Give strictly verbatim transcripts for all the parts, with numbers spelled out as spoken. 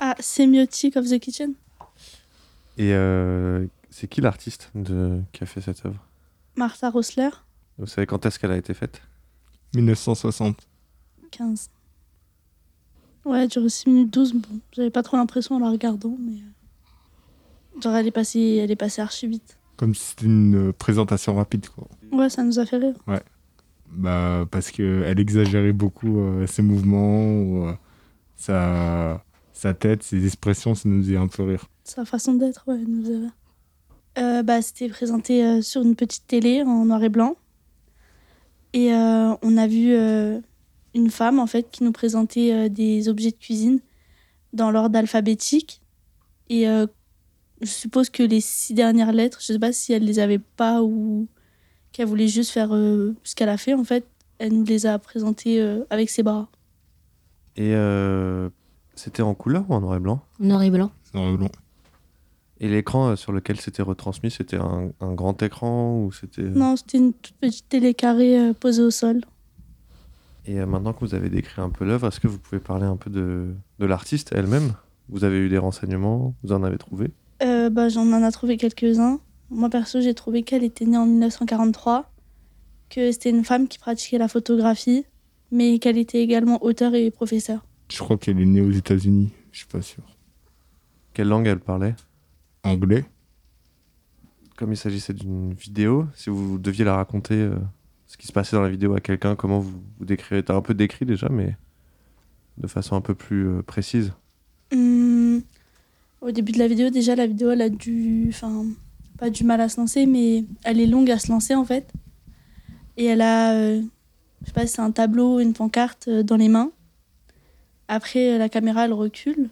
Ah, Semiotic of the Kitchen. Et euh, c'est qui l'artiste de... qui a fait cette œuvre? Martha Rosler. Vous savez quand est-ce qu'elle a été faite? dix-neuf cent soixante. quinze. Ouais, elle dure six minutes douze. Bon, j'avais pas trop l'impression en la regardant, mais. Genre, elle est passée, elle est passée archi vite. Comme si c'était une euh, présentation rapide, quoi. Ouais, ça nous a fait rire. Ouais. Bah, parce qu'elle exagérait beaucoup euh, ses mouvements, ou, euh, sa... sa tête, ses expressions, ça nous faisait un peu rire. Sa façon d'être, ouais, elle nous avait. Euh, bah, c'était présenté euh, sur une petite télé en noir et blanc. Et euh, on a vu euh, une femme, en fait, qui nous présentait euh, des objets de cuisine dans l'ordre alphabétique. Et euh, je suppose que les six dernières lettres, je sais pas si elle les avait pas ou qu'elle voulait juste faire euh, ce qu'elle a fait, en fait. Elle nous les a présentées euh, avec ses bras. Et euh, c'était en couleur ou en noir et blanc? Noir et blanc. Noir et blanc. Et l'écran euh, sur lequel c'était retransmis, c'était un, un grand écran ou c'était... Non, c'était une toute petite télé carrée euh, posée au sol. Et euh, maintenant que vous avez décrit un peu l'œuvre, est-ce que vous pouvez parler un peu de, de l'artiste elle-même? Vous avez eu des renseignements? Vous en avez trouvé? Euh, bah, j'en en ai trouvé quelques-uns. Moi, perso, j'ai trouvé qu'elle était née en dix-neuf cent quarante-trois, que c'était une femme qui pratiquait la photographie, mais qu'elle était également auteure et professeure. Je crois qu'elle est née aux États-Unis, je suis pas sûr. Quelle langue elle parlait? Anglais. Comme il s'agissait d'une vidéo, si vous deviez la raconter, euh, ce qui se passait dans la vidéo à quelqu'un, comment vous, vous décrirez? T'as un peu décrit déjà, mais de façon un peu plus euh, précise. Hum, au début de la vidéo, déjà, la vidéo, elle a du... Enfin, pas du mal à se lancer, mais elle est longue à se lancer, en fait. Et elle a, euh, je sais pas si c'est un tableau, une pancarte euh, dans les mains. Après, la caméra, elle recule.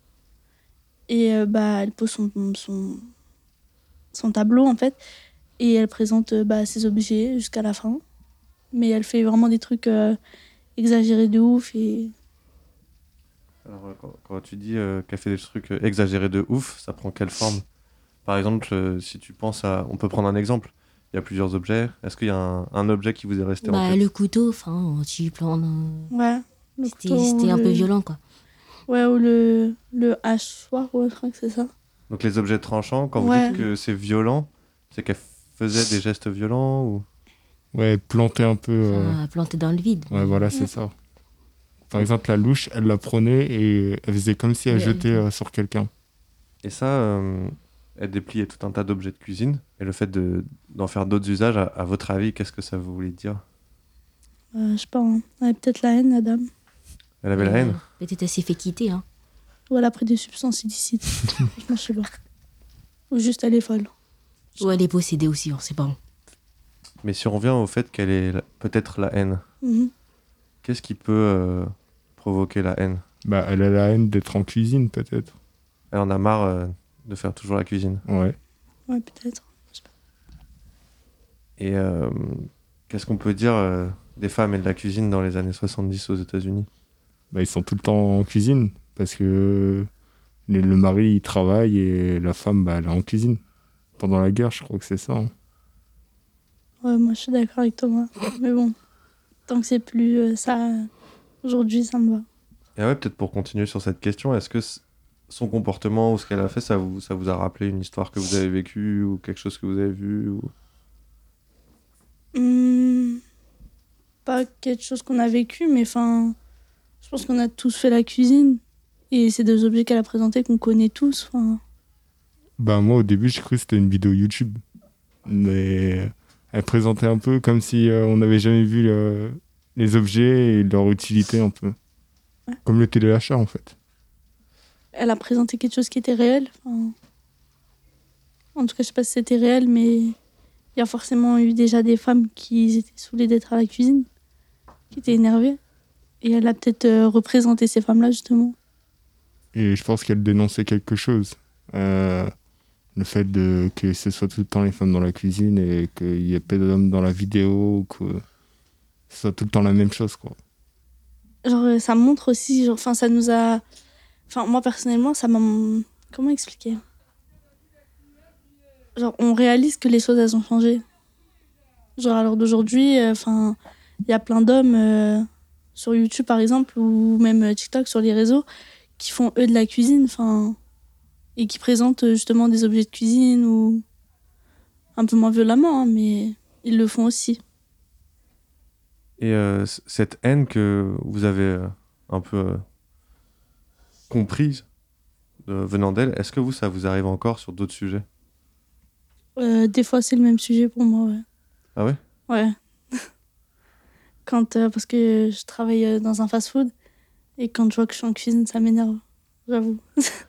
Et euh, bah, elle pose son, son, son tableau, en fait. Et elle présente euh, bah, ses objets jusqu'à la fin. Mais elle fait vraiment des trucs euh, exagérés de ouf. Et... Alors, euh, quand, quand tu dis euh, qu'elle fait des trucs euh, exagérés de ouf, ça prend quelle forme? Par exemple, euh, si tu penses à... On peut prendre un exemple. Il y a plusieurs objets. Est-ce qu'il y a un, un objet qui vous est resté en Bah, tête? le couteau, enfin, tu plans. dans- Ouais. le C'était couteau, c'était un le- peu violent, quoi. Ouais, ou le, le hachoir, ouais, je crois que c'est ça. Donc les objets tranchants, quand vous Ouais. dites que c'est violent, c'est qu'elle faisait des gestes violents ou... Ouais, planter un peu. euh, Enfin, planté dans le vide. Ouais, voilà, c'est ça. Par exemple, la louche, elle la prenait et elle faisait comme si elle Ouais. jetait euh, sur quelqu'un. Et ça, euh, elle dépliait tout un tas d'objets de cuisine. Et le fait de, d'en faire d'autres usages, à, à votre avis, qu'est-ce que ça voulait dire? Euh, je sais pas, hein. Elle avait peut-être la haine, la dame. Elle avait la Euh, haine? Peut-être elle s'est fait quitter, hein. Ou elle a pris des substances illicites. Franchement, je sais pas. Ou juste elle est folle. Ou elle est possédée aussi, on sait pas. Mais si on revient au fait qu'elle ait la- peut-être la haine, Mhm. qu'est-ce qui peut euh, provoquer la haine? Bah, elle a la haine d'être en cuisine, peut-être. Elle en a marre euh, de faire toujours la cuisine. Ouais. Ouais, peut-être. Et euh, qu'est-ce qu'on peut dire euh, des femmes et de la cuisine dans les années soixante-dix aux États-Unis? Bah, ils sont tout le temps en cuisine parce que le, le mari, il travaille et la femme, bah, elle est en cuisine. Pendant la guerre, je crois que c'est ça. hein. Ouais, moi je suis d'accord avec Thomas. Mais bon, tant que c'est plus euh, ça, euh, aujourd'hui, ça me va. Et ouais, peut-être pour continuer sur cette question, est-ce que c- son comportement ou ce qu'elle a fait, ça vous, ça vous a rappelé une histoire que vous avez vécue ou quelque chose que vous avez vu ou... Hmm, pas quelque chose qu'on a vécu, mais enfin, je pense qu'on a tous fait la cuisine. Et c'est des objets qu'elle a présentés qu'on connaît tous. Enfin, Bah, moi, au début, j'ai cru que c'était une vidéo YouTube. Mais elle présentait un peu comme si euh, on n'avait jamais vu le- les objets et leur utilité un peu. Ouais. Comme le téléachat, en fait. elle a présenté quelque chose qui était réel. Enfin, en tout cas, je sais pas si c'était réel, mais il y a forcément eu déjà des femmes qui étaient saoulées d'être à la cuisine, qui étaient énervées. Et elle a peut-être euh, représenté ces femmes-là, justement. Et je pense qu'elle dénonçait quelque chose. Euh, le fait de, que ce soit tout le temps les femmes dans la cuisine et qu'il y ait pas d'hommes dans la vidéo, ou que ce soit tout le temps la même chose, quoi. Genre, euh, ça montre aussi, genre, enfin, ça nous a... Enfin, moi, personnellement, ça m'a... Comment expliquer? Genre, on réalise que les choses, elles ont changé. Genre, à l'heure d'aujourd'hui, enfin, il y a plein d'hommes euh, sur YouTube, par exemple, ou même euh, TikTok, sur les réseaux, qui font eux de la cuisine, enfin, et qui présentent euh, justement des objets de cuisine ou un peu moins violemment, hein, mais ils le font aussi. Et euh, c- cette haine que vous avez euh, un peu euh, comprise euh, venant d'elle, est-ce que vous, ça vous arrive encore sur d'autres sujets? Euh, des fois, c'est le même sujet pour moi, ouais. Ah ouais? Ouais. Quand, euh, parce que je travaille euh, dans un fast-food et quand je vois que je suis en cuisine, ça m'énerve, j'avoue.